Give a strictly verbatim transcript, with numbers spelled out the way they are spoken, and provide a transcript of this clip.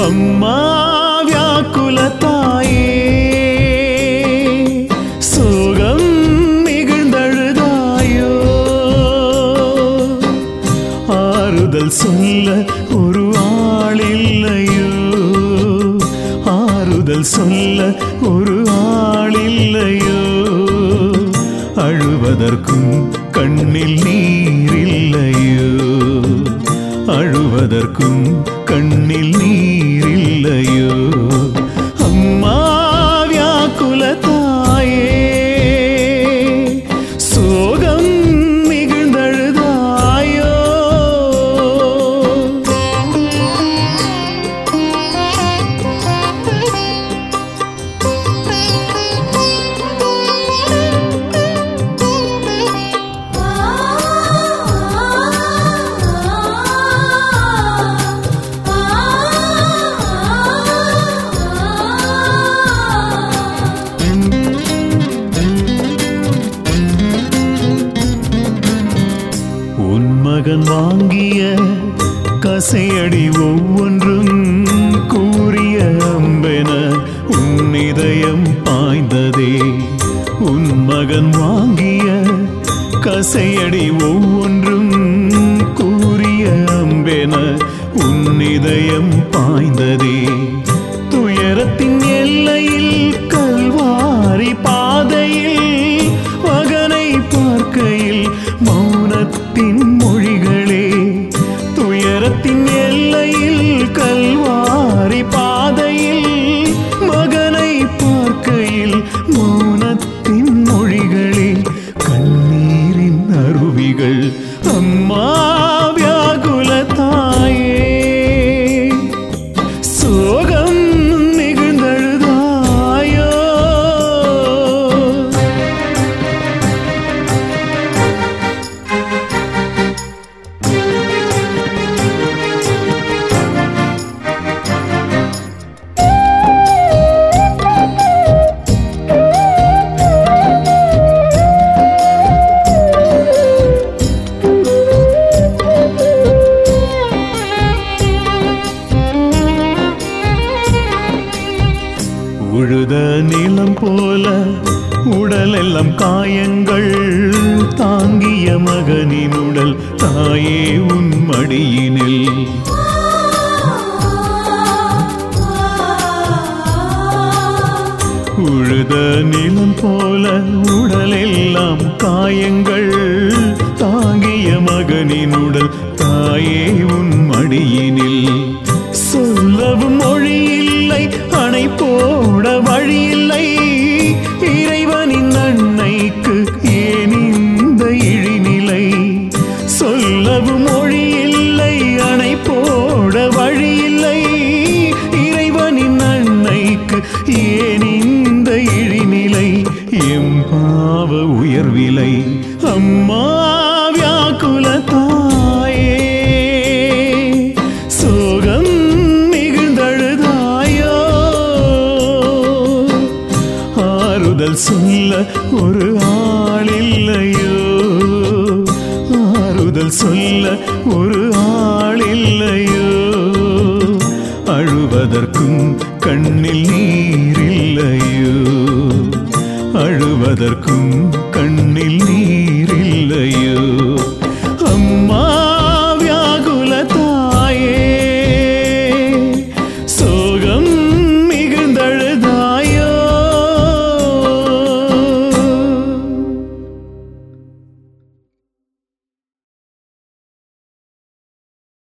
அம்மா வியாக்குல தாயே சோகம் மிகுந்தழுதாயோ ஆறுதல் சொல்ல ஒரு ஆள் இல்லையோ ஆறுதல் சொல்ல ஒரு ஆள் இல்லையோ அழுவதற்கும் கண்ணில் நீர் இல்லையோ அழுவதற்கும் கண்ணில் நீர் இல்லையோ அம்மா வியாக்குல தாயே சோகம் மிகுந்தழுதாயோ மகன் வாங்கிய கசையடி ஒவ்வொன்றும் கூறிய அம்பென உன் இதயம் பாய்ந்ததே உன் மகன் வாங்கிய கசையடி ஒவ்வொன்றும் கூறிய அம்பென உன் இதயம் பாய்ந்ததே துயரத்தின் எல்லையில் கல்வாரி பாதையில் மகனை பார்க்கையில் மௌனத்தின் மொழிகளே துயரத்தின் எல்லையில் கல்வாரி பாதையில் மகனை பார்க்கையில் மௌனத்தின் மொழிகளே கண்ணீரின் அருவிகள் அம்மா வியாகுல தாயே சோகம் மிகுந்தழுதாயோ உழுத நிலம் போல உடலெல்லாம் காயங்கள் தாங்கிய மகனின் உடல் தாயே உன் மடியினில் உழுத நிலம் போல உடலெல்லாம் காயங்கள் தாங்கிய மகனின் உடல் தாயே உன் மடியினில் சொல்லவும் மொழி இல்லை அணை போட வழி இல்லை இறைவனின் அன்னைக்கு ஏன் இந்த இழிநிலை சொல்லவும் மொழி இல்லை அணை போட வழி இல்லை இறைவனின் அன்னைக்கு ஏன் இந்த இழிநிலை எம்பாவ உயர்விலை அம்மா வியாக்குல தாயே சோகம் மிகுந்தழுதாயோ ஆறுதல் சொல்ல ஒரு ஆள் இல்லையோ ஆறுதல் சொல்ல ஒரு ஆள் இல்லையோ அழுவதற்கும் கண்ணில் நீர் இல்லையோ அழுவதற்கும் கண்ணில் நீர்